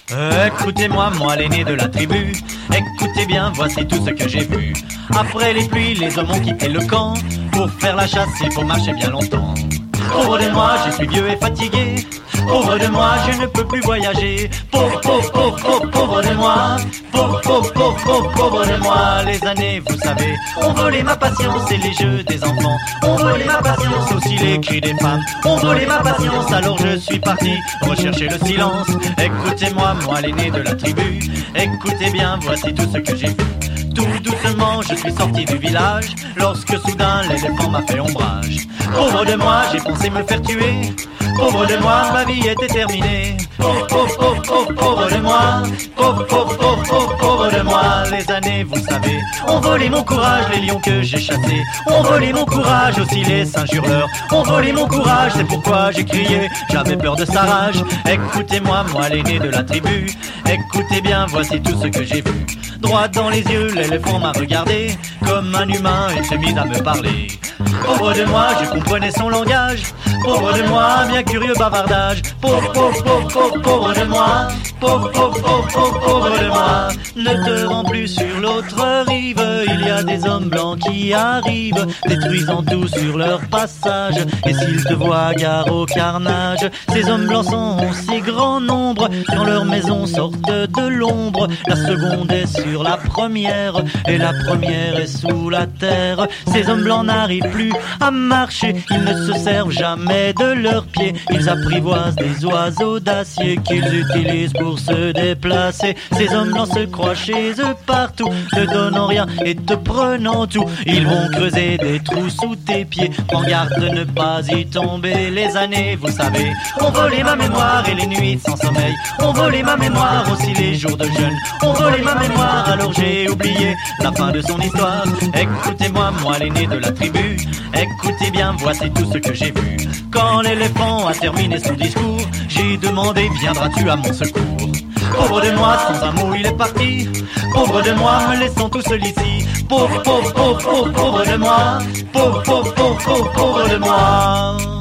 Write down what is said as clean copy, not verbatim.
Écoutez-moi, moi l'aîné de la tribu. Écoutez bien, voici tout ce que j'ai vu. Après les pluies, les hommes ont quitté le camp. Pour faire la chasse, il faut marcher bien longtemps. Pauvre de moi, je suis vieux et fatigué. Pauvre de moi, je ne peux plus voyager. Pauvre, pauvre, pauvre, pauvre, pauvre de moi. Pauvre, pauvre, pauvre, pauvre, pauvre de moi. Les années, vous savez, ont volé ma patience et les jeux des enfants. Ont volé ma patience, aussi les cris des femmes. Ont volé ma patience, alors je suis parti rechercher le silence. Écoutez-moi, moi l'aîné de la tribu. Écoutez bien, voici tout ce que j'ai vu. Tout doucement, je suis sorti du village lorsque soudain l'éléphant m'a fait ombrage. Pauvre de moi, j'ai pensé me faire tuer. Pauvre de moi, ma vie était terminée. Pauvre, pauvre, pauvre, pauvre, pauvre de moi. Pauvre, pauvre, pauvre, pauvre, pauvre de moi. Les années, vous savez, ont volé mon courage, les lions que j'ai chassés. Ont volé mon courage, aussi les singes hurleurs. Ont volé mon courage, c'est pourquoi j'ai crié. J'avais peur de sa rage. Écoutez-moi, moi l'aîné de la tribu. Écoutez bien, voici tout ce que j'ai vu. Droit dans les yeux, l'éléphant m'a regardé. Comme un humain, il s'est mis à me parler. Pauvre de moi, je comprenais son langage. Pauvre de moi, bien curieux bavardage. Pauvre, pauvre, pauvre, pauvre, pauvre de moi. Pauvre, pauvre, pauvre, pauvre, pauvre de moi. Ne te rends plus sur l'autre rive. Il y a des hommes blancs qui arrivent, détruisant tout sur leur passage. Et s'ils te voient, gare au carnage. Ces hommes blancs sont en si grand nombre. Quand leur maison sortent de l'ombre, la seconde est sur la première, et la première est sous la terre. Ces hommes blancs n'arrivent plus à marcher. Ils ne se servent jamais de leurs pieds. Ils apprivoisent des oiseaux d'acier qu'ils utilisent pour se déplacer. Ces hommes blancs se croient chez eux partout, te donnant rien et te prenant tout. Ils vont creuser des trous sous tes pieds. Prends garde de ne pas y tomber. Les années, vous savez, ont volé ma mémoire et les nuits sans sommeil. Ont volé ma mémoire, aussi les jours de jeûne. Ont volé ma mémoire, alors j'ai oublié la fin de son histoire. Écoutez-moi, moi l'aîné de la tribu. Écoutez bien, voici tout ce que j'ai vu. Quand l'éléphant a terminé son discours, j'ai demandé, viendras-tu à mon secours? Pauvre de moi, sans un mot il est parti. Pauvre de moi, me laissant tout seul ici. Pauvre, pauvre, pauvre, pauvre, pauvre de moi. Pauvre, pauvre, pauvre, pauvre, pauvre de moi.